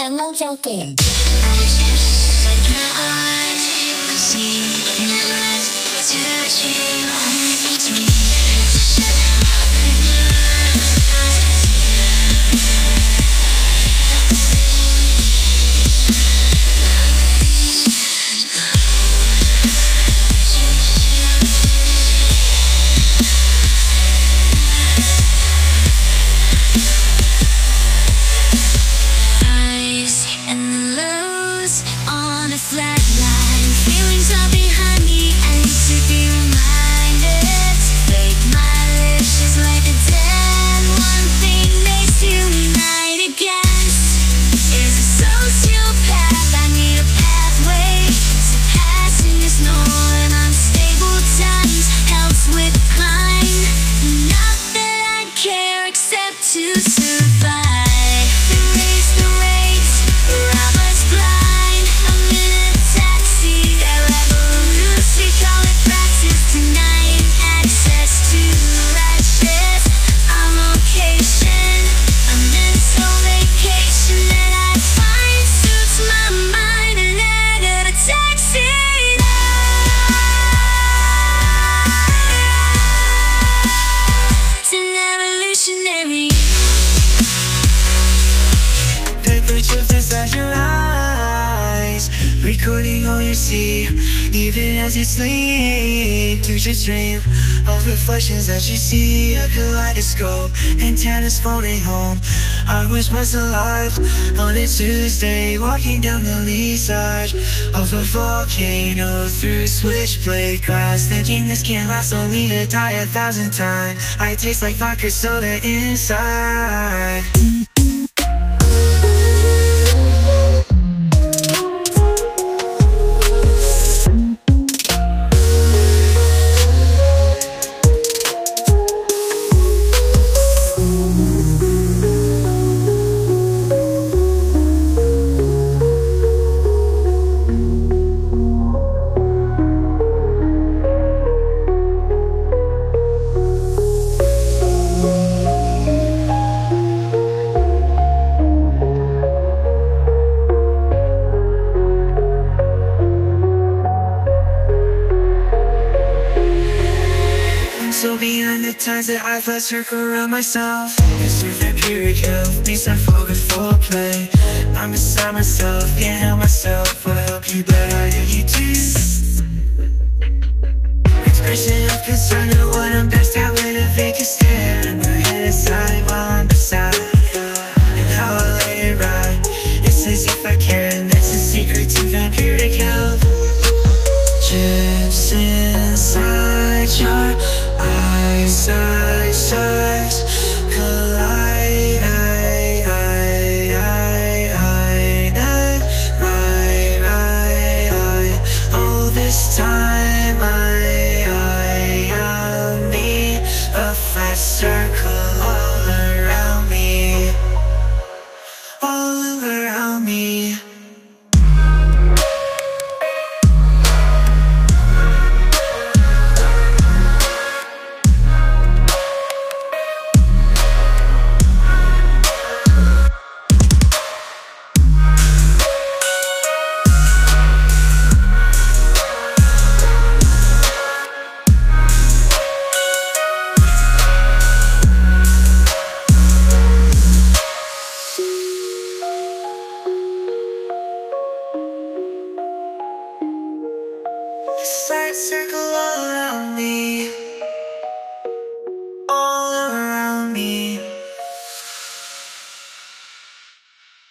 Bạn mang theo kể. Recording all you see, even as you sleep. To just dream of reflections that you see. A kaleidoscope, antennas floating home. I was once alive on a Tuesday, walking down the lee side of a volcano through switchblade grass, thinking this can't last, only to die 1,000 times. I taste like vodka soda inside. So beyond the times that I've let circle around myself, it's through vampiric health, needs time for good foreplay. I'm beside myself, can't help myself, wanna help you but I do you too. Expression of concern to what I'm best at with a vacant stare, and my head aside while I'm beside her, and how I let it ride. It's as if I care, and that's the secret to vampiric health. Chips inside your eyes, collide, all this time I need a flat circle all around me, all around me. Side circle all